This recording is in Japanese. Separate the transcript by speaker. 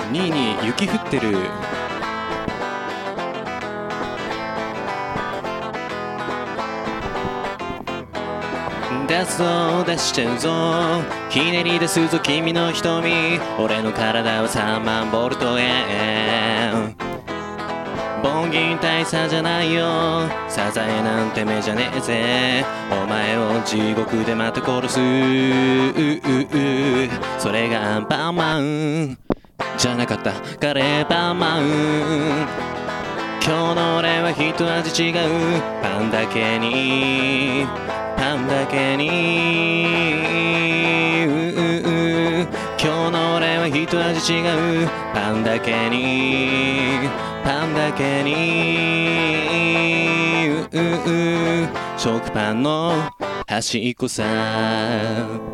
Speaker 1: 2位に雪降ってる。出そう出しちゃうぞ、ひねり出すぞ君の瞳、俺の体は3万ボルトへ。凡銀大差じゃないよ、サザエなんて目じゃねえぜ、お前を地獄でまた殺す。それがアンパンマンじゃなかった、カレーパンマン。今日の俺は一味違う、パンだけにパンだけに。今日の俺は一味違う、パンだけにパンだけに。食パンの端っこさ。